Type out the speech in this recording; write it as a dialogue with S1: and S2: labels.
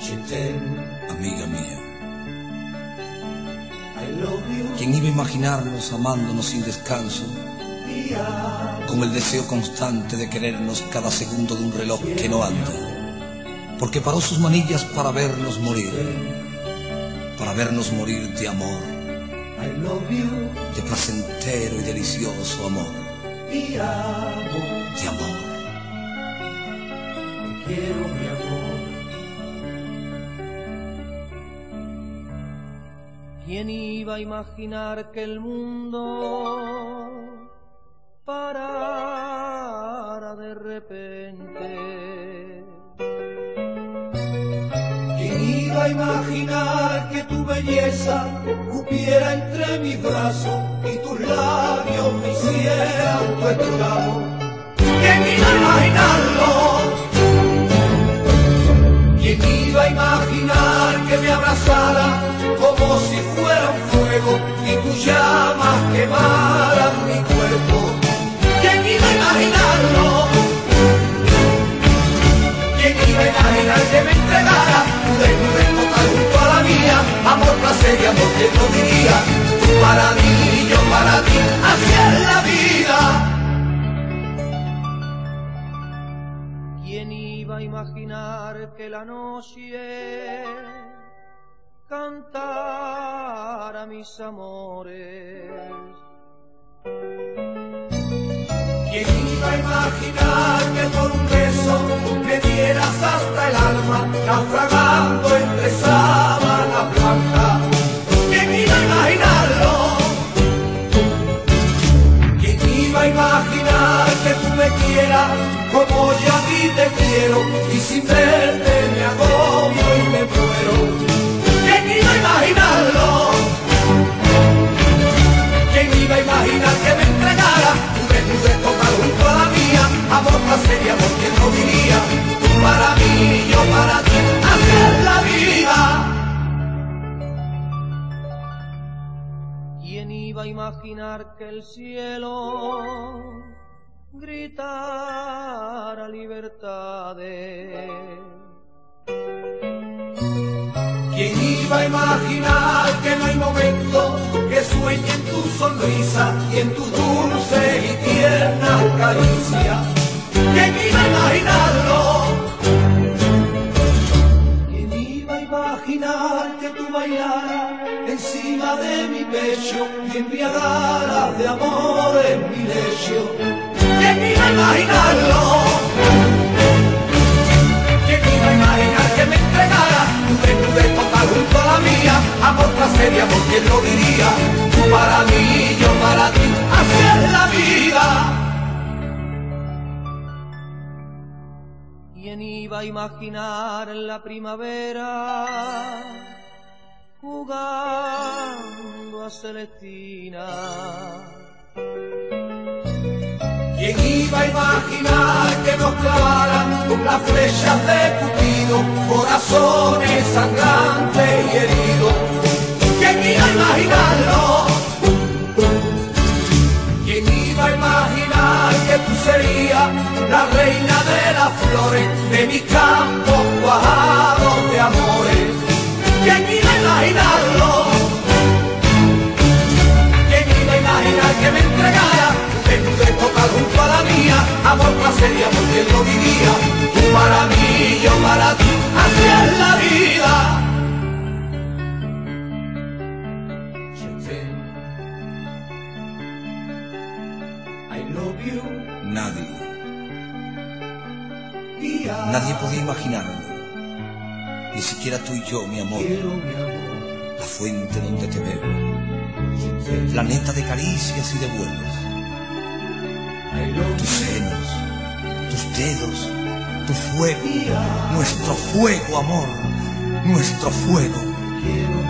S1: Amiga mía, ¿quién iba a imaginarnos amándonos sin descanso, con el deseo constante de querernos cada segundo de un reloj que no anda, porque paró sus manillas para vernos morir de amor, de placentero y delicioso amor, de amor.
S2: Te quiero, mi amor. ¿Quién iba a imaginar que el mundo parara de repente? ¿Quién iba a imaginar que tu belleza cupiera entre mis brazos y tus labios me hicieran tu esclavo? ¿Quién iba a imaginarlo? ¿Quién iba a imaginar que me abrazara como si fuera un fuego y tus llamas quemaran mi cuerpo? ¿Quién iba a imaginarlo? ¿Quién iba a imaginar que me entregara tu desnudez total junto a la mía? Amor, placer y amor, ¿quién lo diría? Tú para mí, yo para ti, así es la vida. ¿Quién iba a imaginar que la noche cantara mis amores? ¿Quién iba a imaginar que por un beso me dieras hasta el alma, naufragando entre sábanas blancas? ¿Quién iba a imaginarlo? ¿Quién iba a imaginar que tú me quieras como yo a ti te quiero y sin verte me agobio y me muero? ¿Quién iba a imaginarlo? ¿Quién iba a imaginar que me entregara tu desnudez total junto a la mía? Amor, placer y amor, ¿quién lo diría? Tú para mí, yo para ti, así es la vida. ¿Quién iba a imaginar que el cielo gritara libertades? ¿Quién iba a imaginar que no hay momento que sueñe en tu sonrisa y en tu dulce y tierna caricia? ¿Quién iba a imaginarlo? ¿Quién iba a imaginar que tú bailaras encima de mi pecho y embriagaras de amor en mi lecho? ¿Quién iba a imaginarlo? ¿Quién iba a imaginar que me entregara tu desnudez total junto a la mía? Amor, placer y amor, ¿quién lo diría? Tú para mí, yo para ti, así es la vida. ¿Quién iba a imaginar la primavera jugando a Celestina? ¿Quién iba a imaginar que nos clavaran las flechas de Cupido, corazones sangrantes y heridos? ¿Quién iba a imaginarlo? ¿Quién iba a imaginar que tú serías la reina de las flores de mis campos cuajados de amores? ¿Quién iba a imaginarlo? ¿Quién iba a imaginar que me entregara desnudez total junto a la mía? Amor, placer y amor, ¿quién lo diría? Tú para mí, yo para ti, así es la vida. I love you.
S1: Nadie podía imaginarlo, ni siquiera tú y yo, mi amor, la fuente donde te bebo, planeta de caricias y de vuelos, tus senos, tus dedos, tu fuego, nuestro fuego, amor, nuestro fuego.